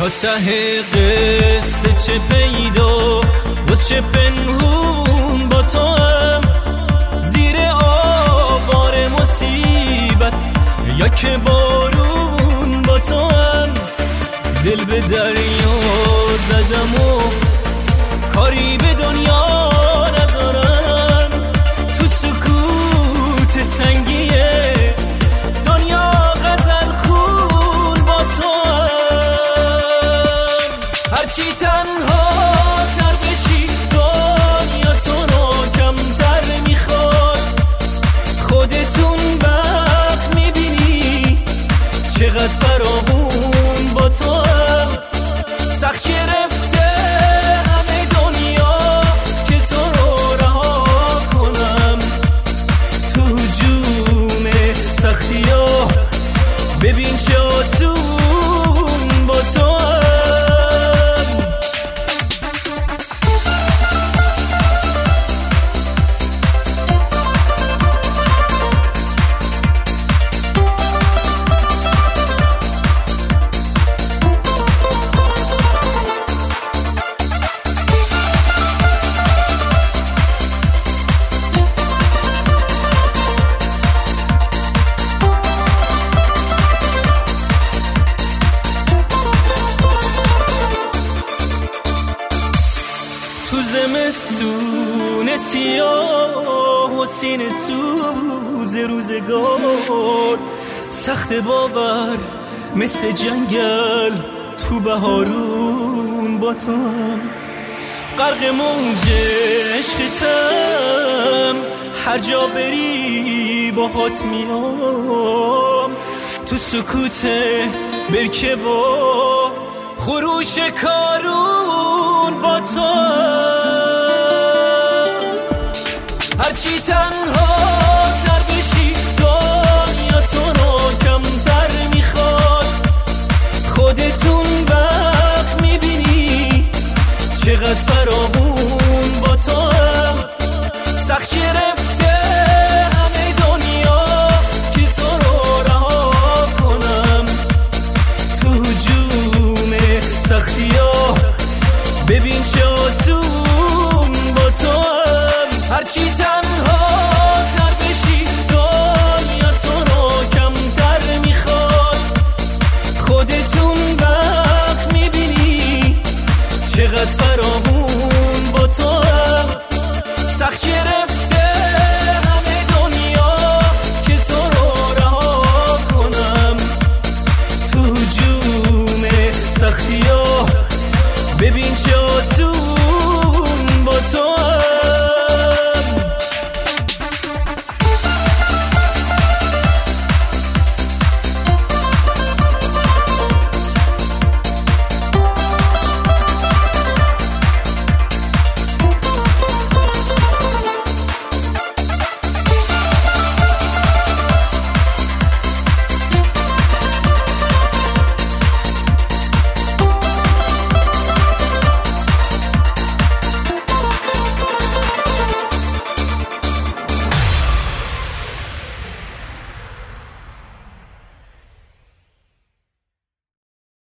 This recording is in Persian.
تا ته قصه چه پیدا و چه پنهون با تو هم، زیر آوار مصیبت یا که بارون با تو هم. دل به دریا زدم و کاری به دنیا ندارم، تو سکوت سنگیه دنیا غزل خون با تو هم. هرچی تنها تر بشی دنیا تو رو کمتر میخواد، خودتون وقت میبینی چقدر فراوون با تو هم. سخت گرفته همه دنیا که تو رو رها کنم، تو جون سختی ها ببین چه آسون با تو هم. تو زمستون سیاه و سینه سوز روزگار، سخت باور مثل جنگل تو بهارون با تو هم. غرق موج عشقتم هر جا بری باهات میام، تو سکوت برکه با خروش کارون با تو هم. هرچی تنها تر بشی دنیا تو رو کمتر میخواد، خودتون وقت میبینی چقدر فراوون با تو هم. سخت گرفته همه دنیا که تو رو رها کنم، تو جون سختی ها ببین چه آسون با تو هم. هرچی